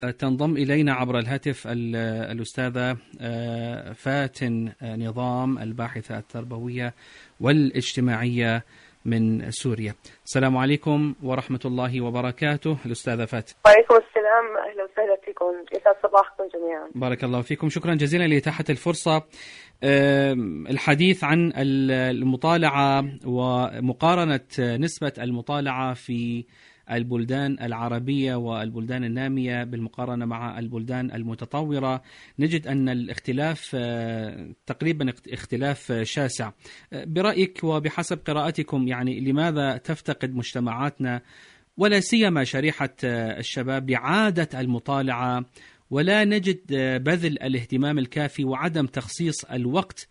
تنضم إلينا عبر الهاتف الأستاذة فاتن نظام، الباحثة التربوية والاجتماعية من سوريا. السلام عليكم ورحمة الله وبركاته الأستاذة فاتن. وعليكم السلام، أهلا وسهلا فيكم، يسعد صباحكم جميعا. بارك الله فيكم، شكرا جزيلا لإتاحة الفرصة. الحديث عن المطالعة ومقارنة نسبة المطالعة في البلدان العربية والبلدان النامية بالمقارنة مع البلدان المتطورة. نجد أن الاختلاف تقريبا اختلاف شاسع. برأيك وبحسب قراءتكم، يعني لماذا تفتقد مجتمعاتنا ولا سيما شريحة الشباب لعادة المطالعة، ولا نجد بذل الاهتمام الكافي وعدم تخصيص الوقت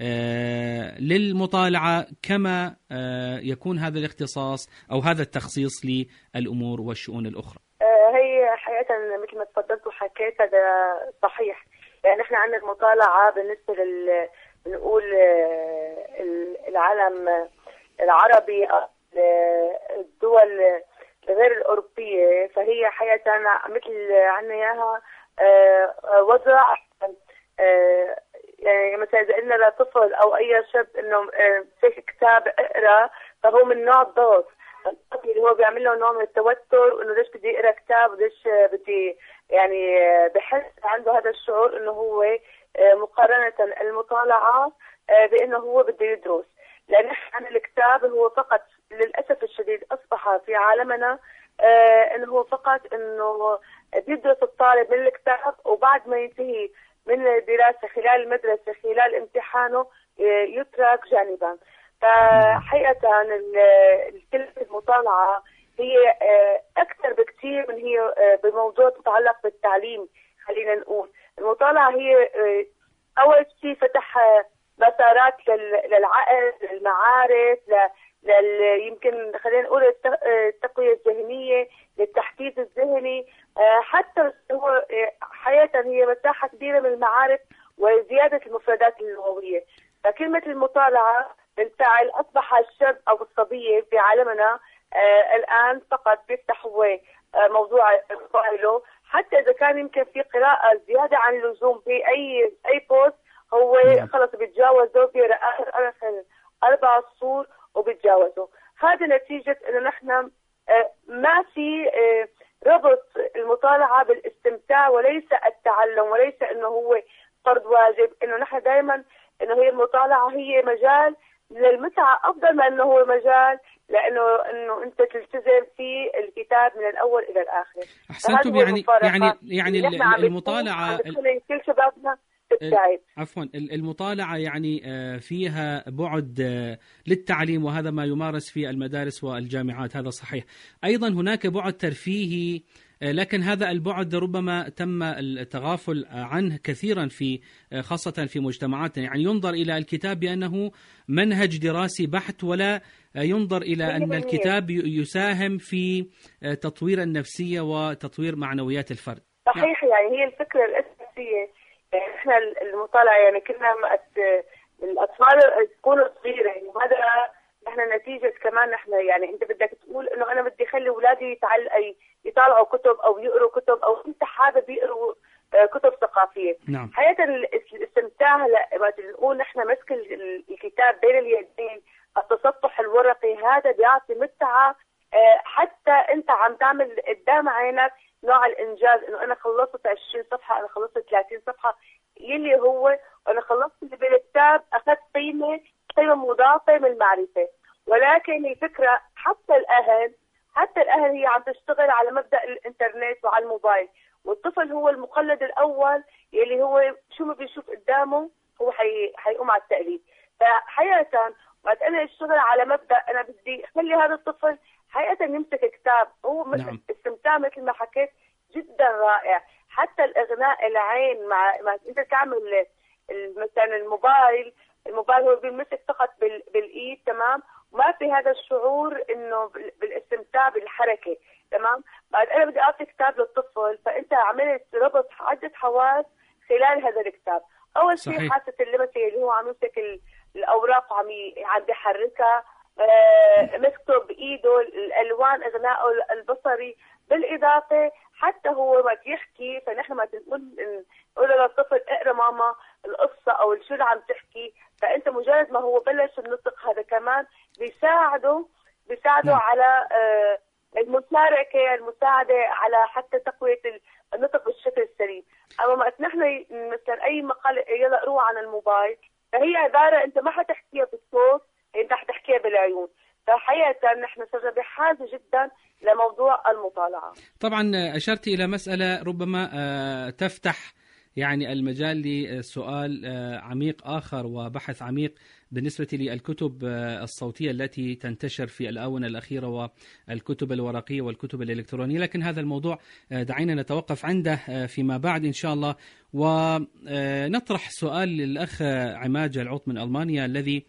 للمطالعة كما يكون هذا الاختصاص أو هذا التخصيص للأمور والشؤون الأخرى؟ هي حقيقة مثل ما تفضلت وحكيت هذا صحيح. يعني احنا عندنا المطالعة بالنسبة نقول العالم العربي، الدول غير الأوروبية، فهي حقيقة مثل عنا إياها وضع يعني مثلا إذا قلنا لطفل أو أي شاب إنه في كتاب اقرأ، فهو من نوع الضغط اللي هو بيعمل له نوع من التوتر، وإنه ليش بدي اقرأ كتاب وليش بدي، يعني بحس عنده هذا الشعور إنه هو مقارنة المطالعة بإنه هو بده يدرس. لأن عن الكتاب هو فقط للأسف الشديد أصبح في عالمنا إنه هو فقط إنه بيدرس الطالب من الكتاب، وبعد ما ينتهي من الدراسة خلال المدرسة خلال امتحانه يترك جانبا. فحقيقة كلمة المطالعة هي أكثر بكثير من هي بموضوع تتعلق بالتعليم. خلينا نقول المطالعة هي أول شيء فتح مسارات للعقل، للمعارف، يمكن خلينا نقول التقوية الذهنية، للتحديث الذهني، حتى هو حقيقة هي مساحة كبيرة من المعارف وزيادة المفردات اللغوية. فكلمة المطالعة بالفعل أصبح الشاب أو الصبية في عالمنا الآن فقط بيفتح هو موضوع موبايله، حتى إذا كان يمكن في قراءة زيادة عن اللزوم في أي بوست، هو خلص بيتجاوزه، بيقرأ آخر 4 سطور وبيتجاوزه. هذا نتيجة إنه نحن ما في ربط المطالعة بالاستمتاع وليس التعلم، وليس إنه هو فرض واجب. إنه نحن دائما إنه هي المطالعة هي مجال للمتعة أفضل ما إنه هو مجال لأنه أنت تلتزم في الكتاب من الأول إلى الآخر. أحسنتم. يعني المطالعة كل شبابنا عفوا المطالعة يعني فيها بعد للتعليم، وهذا ما يمارس في المدارس والجامعات، هذا صحيح. أيضا هناك بعد ترفيهي، لكن هذا البعد ربما تم التغافل عنه كثيرا خاصة في مجتمعاتنا. يعني ينظر إلى الكتاب بأنه منهج دراسي بحت، ولا ينظر إلى أن الكتاب يساهم في تطوير النفسية وتطوير معنويات الفرد. صحيح. يعني هي الفكرة الأساسية. يعني احنا المطالعة يعني كنا الأطفال تكونوا صغيرة، يعني وهذا احنا نتيجة كمان احنا يعني انت بدك تقول انه انا بدي اخلي اولادي يطالعوا كتب او يقروا كتب، او انت حابب يقروا كتب ثقافية. نعم. حقيقة الاستمتاع لما نقول نحن مسك الكتاب بين اليدين، التصفح الورقي، هذا بيعطي متعة. حتى انت عم تعمل قدام عينك نوع الانجاز، انه انا خلصت 20 صفحة، انا خلصت 30 صفحة، يلي هو انا خلصت اللي بالكتاب، اخذت قيمة مضافة من المعرفة. ولكن الفكرة حتى الأهل هي عم تشتغل على مبدأ الإنترنت وعلى الموبايل، والطفل هو المقلد الأول يلي هو شو ما بيشوف قدامه هو حيقوم على التقليد. فحقيقة وقت أنا أشتغل على مبدأ أنا بدي أخلي هذا الطفل حقيقة يمسك كتاب، هو نعم. استمتاع مثل ما حكيت جدا رائع. حتى الإغناء العين مع أنت تعمل مثلا الموبايل هو بيمسك فقط بالايد، تمام، وما في هذا الشعور انه بالاستمتاع بالحركه، تمام. بعد انا بدي اعطي كتاب للطفل، فانت عملت ربط عده حواس خلال هذا الكتاب. اول شيء حاسه اللمسه اللي هو عم يمسك الاوراق وعم بيحركها، مسكته بايده، الالوان، اغنائه البصري، بالاضافه حتى هو ما يحكي، فنحن ما نقول للطفل اقرا ماما القصه او شو اللي عم تحكي، فانت مجرد ما هو بلش النطق هذا كمان بيساعده على المساعده على حتى تقويه النطق بالشكل السليم. اما ما نحن مثلا اي مقال يلا اقروه عن الموبايل، فهي عباره انت ما حتحكيها بالصوت، انت حتحكيها بالعيون. فحقيقه نحن صرنا بحاجه جدا لموضوع المطالعه. طبعا اشرت الى مساله ربما تفتح يعني المجال لسؤال عميق آخر وبحث عميق بالنسبة للكتب الصوتية التي تنتشر في الآونة الأخيرة والكتب الورقية والكتب الإلكترونية، لكن هذا الموضوع دعينا نتوقف عنده فيما بعد إن شاء الله. ونطرح سؤال للأخ عماد جلعوط من ألمانيا الذي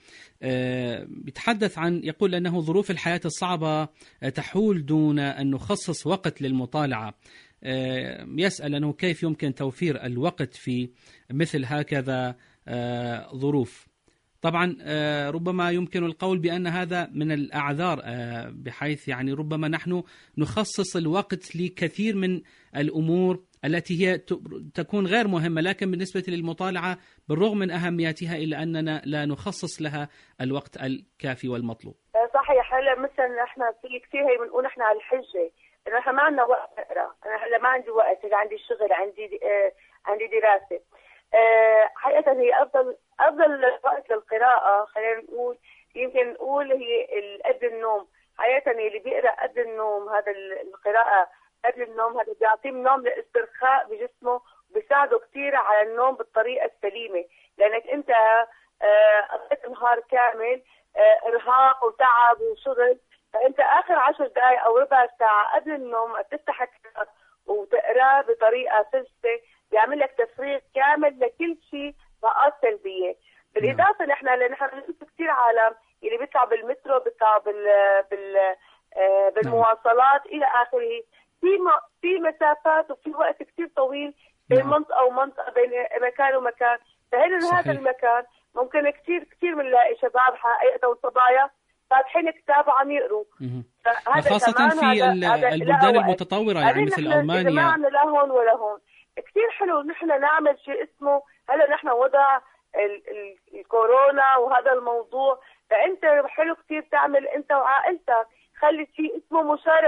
يتحدث عن، يقول أنه ظروف الحياة الصعبة تحول دون أن نخصص وقت للمطالعة. يسأل أنه كيف يمكن توفير الوقت في مثل هكذا ظروف. طبعا ربما يمكن القول بأن هذا من الأعذار، بحيث يعني ربما نحن نخصص الوقت لكثير من الأمور التي هي تكون غير مهمة، لكن بالنسبة للمطالعة بالرغم من أهميتها إلا أننا لا نخصص لها الوقت الكافي والمطلوب. صحيح. هلا مثلا احنا في كثير هي بنقول احنا على الحجة، نحن ما عندنا وقت نقرا، انا هلا ما عندي وقت، إذا عندي شغل، عندي دراسه. حقيقه هي افضل وقت للقراءه، خلينا نقول يمكن نقول هي قبل النوم. حقيقه اللي بيقرا قبل النوم، هذا القراءه قبل النوم هذا بيعطيه نوم للاسترخاء بجسمه، بيساعده كثير على النوم بالطريقه السليمه، لانك انت قضيت نهار كامل ارهاق وتعب وشغل، فانت اخر 10 دقائق او ربع ساعه قبل النوم تفتح الكتاب وتقراه بطريقه سلسه، بيعمل لك تفريغ كامل لكل شيء طاقات سلبيه. بالاضافه نحن بنشوف كثير عالم اللي بيطلعوا بالمترو، بيطلعوا بالمواصلات الى اخره، في مسافات وفي وقت كثير طويل بين منطقه ومنطقه، بين مكان ومكان. هذا المكان ممكن كثير بنلاقي شباب حقيقه وصبايا فاتحين كتاب وعم يقروا، خاصة في البلدان المتطورة يعني مثل ألمانيا. إذا ما عنا لا هون ولا هون، كثير حلو نحن نعمل شيء اسمه هلا نحن وضع الكورونا وهذا الموضوع، فأنت حلو كثير تعمل أنت وعائلتك، خلي شيء اسمه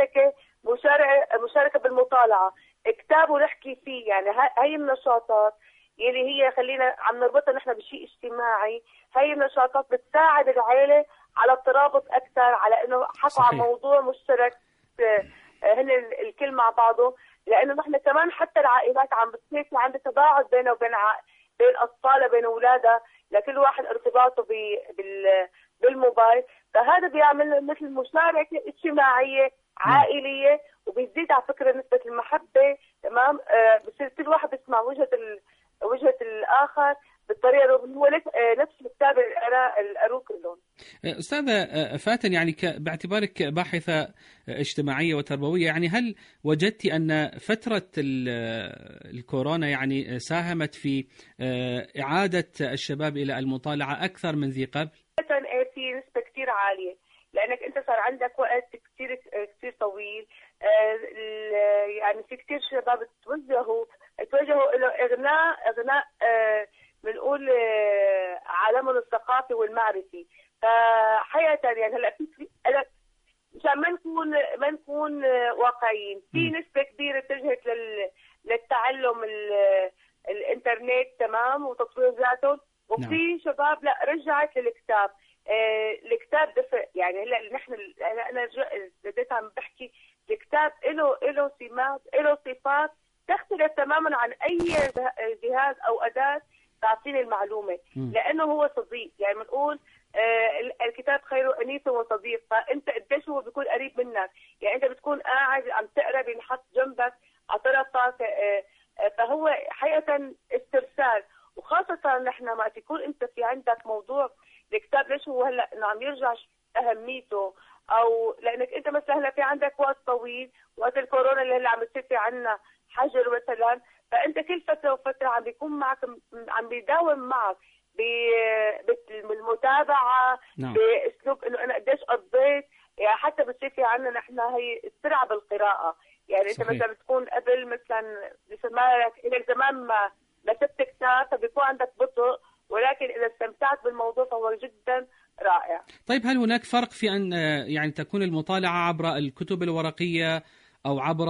مشاركة بالمطالعة، كتاب ونحكي فيه. يعني هاي النشاطات يلي هي خلينا عم نربطها نحن بشيء اجتماعي، هاي النشاطات بتساعد العائلة على الترابط أكثر، على إنه حكوا عن موضوع مشترك هن الكل مع بعضه، لأنه نحن كمان حتى العائلات عم بتصير في عندها تباعد بينه وبين بين أطفالها بين أولادها، لكل واحد ارتباطه بالموبايل، فهذا بيعمل مثل مشاركة اجتماعية عائلية، وبيزيد على فكرة نسبة المحبة. تمام. بصير كل واحد بيسمع وجهة الآخر بالطريقة هو نفس الكتاب القروه كلهم. أستاذة فاتن، يعني باعتبارك باحثة اجتماعية وتربوية، يعني هل وجدت أن فترة الكورونا يعني ساهمت في إعادة الشباب إلى المطالعة أكثر من ذي قبل؟ في نسبة كثير عالية، لأنك أنت صار عندك وقت كثير طويل. يعني في كثير شباب توجهوا إلى إغناء بنقول عالمهم الثقافي والمعرفي. فحقيقة يعني هلا مشان ما نكون واقعيين، في نسبة كبيرة اتجهت للتعلم الانترنت، تمام، وتطوير ذاتهم، وفي شباب لا رجعت للكتاب. الكتاب دفء، يعني هلا نحن انا بديت عم بحكي الكتاب له سمات، له صفات تختلف تماما عن اي جهاز او اداة تعطيني المعلومة، لأنه هو صديق. يعني بنقول الكتاب خير أنيس وصديق، فأنت قديش هو بيكون قريب منك، يعني أنت بتكون قاعد عم تقرأ بينحط جنبك على طرفك، فهو حقيقة استرسال. وخاصة نحن ما تكون أنت في عندك موضوع الكتاب، ليش هو هلا إنه عم يرجع أهميته، أو لأنك أنت مثلا هلا في عندك وقت طويل، وقت الكورونا اللي هلا عم بتصير في عنا حجر مثلا، فانت كل فتره وفتره عم بيكون معك، عم بيداوم معك بالمتابعه، باسلوب انه انا قديش قضيت. يعني حتى بتصير في عندنا نحن هي السرعه بالقراءه، يعني صحيح. انت مثلا بتكون قبل مثلا لك زمان ما مسكت كتاب، فبيكون عندك بطء، ولكن اذا استمتعت بالموضوع فهو جدا رائع. طيب هل هناك فرق في أن يعني تكون المطالعة عبر الكتب الورقية أو عبر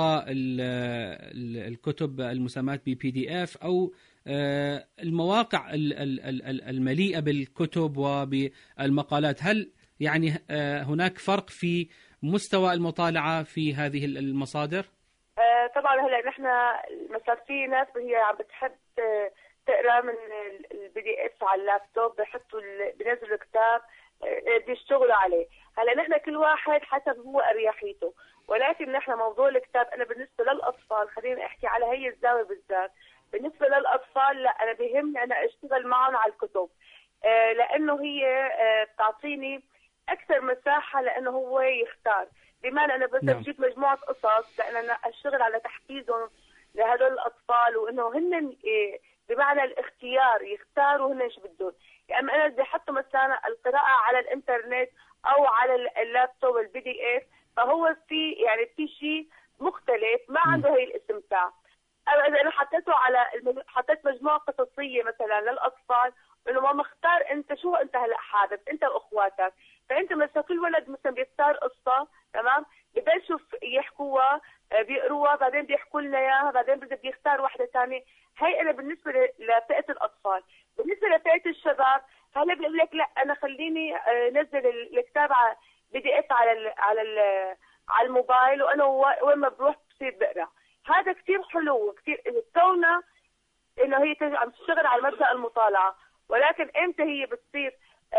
الكتب المسماة PDF أو المواقع المليئة بالكتب وبالمقالات؟ هل يعني هناك فرق في مستوى المطالعة في هذه المصادر؟ طبعا هلا نحن مثلا في ناس هي عم بتحب تقرا من PDF على اللابتوب، بينزلوا كتاب بيشتغلوا عليه. هلا نحن كل واحد حسب هو اريحيته، ولكن نحن موضوع الكتاب انا بالنسبه للاطفال، خليني احكي على هي الزاويه بالذات. بالنسبه للاطفال لا، انا بيهمني انا اشتغل معهم على الكتب، لانه هي بتعطيني اكثر مساحه لانه هو يختار. بمعنى انا بس بجيب مجموعه قصص لان انا اشتغل على تحفيزهم لهدول الاطفال، وانه هن بمعنى الاختيار يختاروا هن شو بدهم. يعني انا بدي احط مثلا القراءه على الانترنت او على اللابتوب PDF، فهو في شيء مختلف ما عنده هي الاستمتاع. اذا انا حطيت مجموعه قصصيه مثلا للاطفال، انه ما مختار انت شو انت هلا حابب انت واخواتك، فانت مثلا كل ولد مثلا بيختار قصه، تمام، ببلشوا يحكوها بيقروها، بعدين بيحكوا لنا اياها، بعدين بيختار واحده ثانيه. هي انا بالنسبه لفئه الاطفال. بالنسبه لفئه الشباب هلا بيقول لك لا انا خليني نزل الكتاب على PDF على الموبايل، وانا وين ما بروح بصير بقرا. هذا كثير حلو وكثير كونه انه هي عم تشتغل على مبدأ المطالعه، ولكن امتى هي بتصير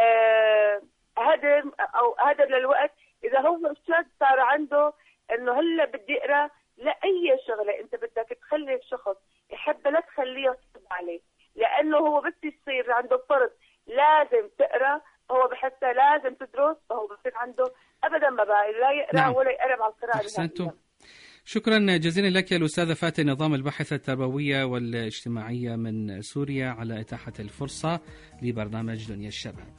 هدر للوقت؟ اذا هو الشخص صار عنده انه هلا بدي اقرا لاي شغله انت بدك تخلي الشخص يحب، لا تخليه يصب عليه، لانه هو بس يصير عنده فرض لازم تقرا، هو بحسه لازم تدرس، فهو بصير عنده ابدا ما بقى لا يقرا ولا يقرب على القراءه. أحسنتم. شكرا جزيلا لك يا الأستاذة فاتن نظام، الباحثة التربوية والاجتماعية من سوريا، على إتاحة الفرصة لبرنامج دنيا الشباب.